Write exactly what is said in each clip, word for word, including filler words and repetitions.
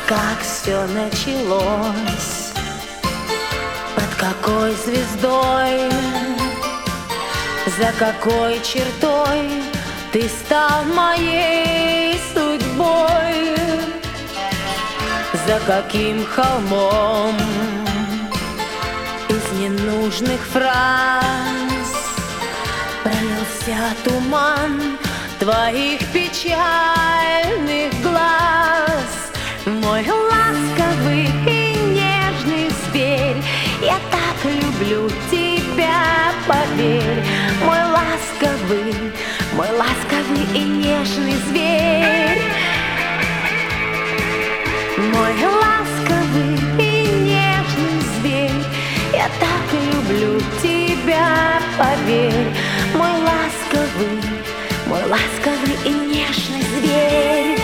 как все началось, под какой звездой, за какой чертой ты стал моей судьбой, за каким холмом из ненужных фраз пролился туман твоих печальных глаз. Мой ласковый и нежный зверь, я так люблю тебя, поверь. Мой ласковый, мой ласковый и нежный зверь. Мой ласковый и нежный зверь, я так люблю тебя, поверь. Мой ласковый, мой ласковый и нежный зверь.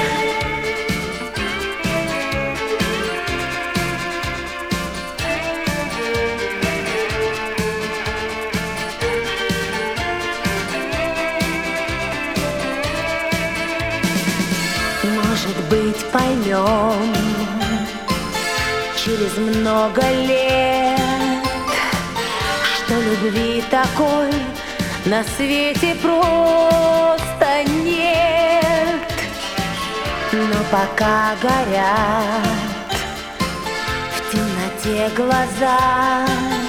Может быть, поймем через много лет, что любви такой на свете просто нет. Но пока горят в темноте глаза,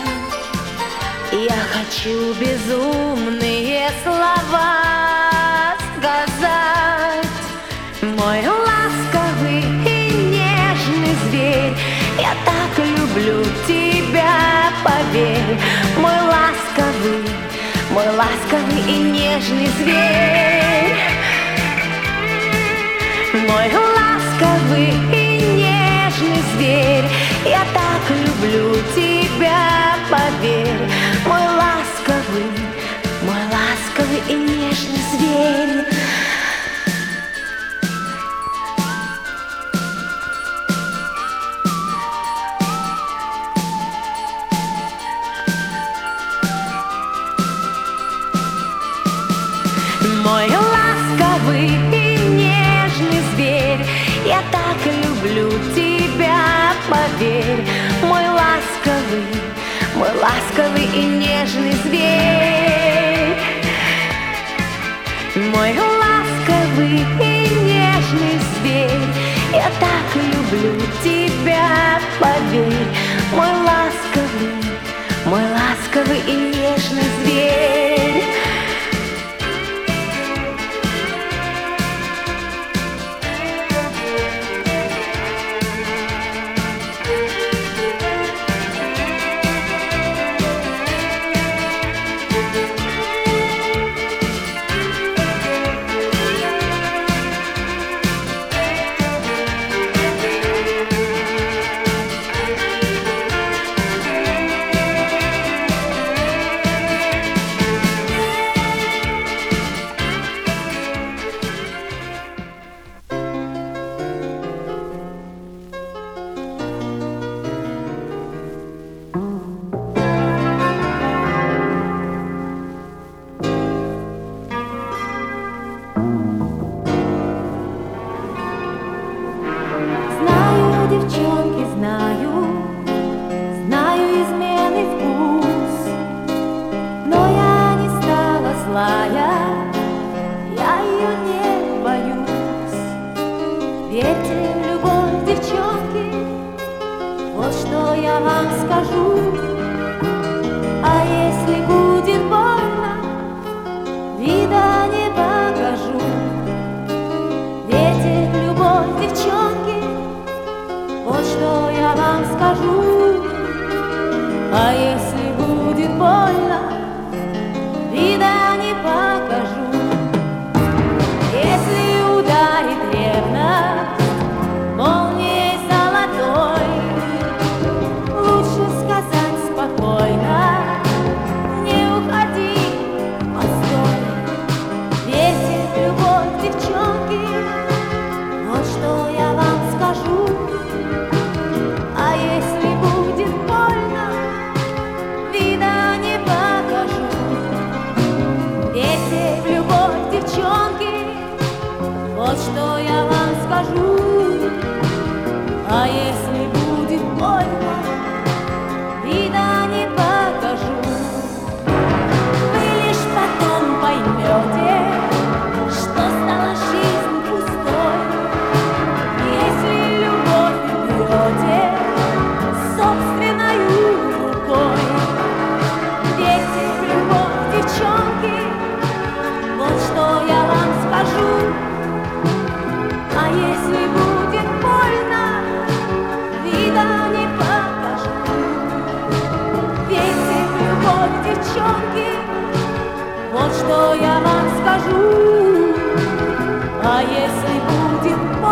я хочу безумные слова сказать. Мой ласковый и нежный зверь, я так люблю тебя, поверь. Мой ласковый, мой ласковый и нежный зверь. Мой ласковый и нежный зверь, я так люблю тебя, поверь. Мой ласковый, мой ласковый и нежный зверь. Мой ласковый и нежный зверь, я так люблю тебя, поверь. Мой ласковый, мой ласковый и нежный зверь. Мой ласковый и нежный зверь, я так люблю тебя, поверь. Мой ласковый, мой ласковый и нежный зверь. что я вам скажу. А если будет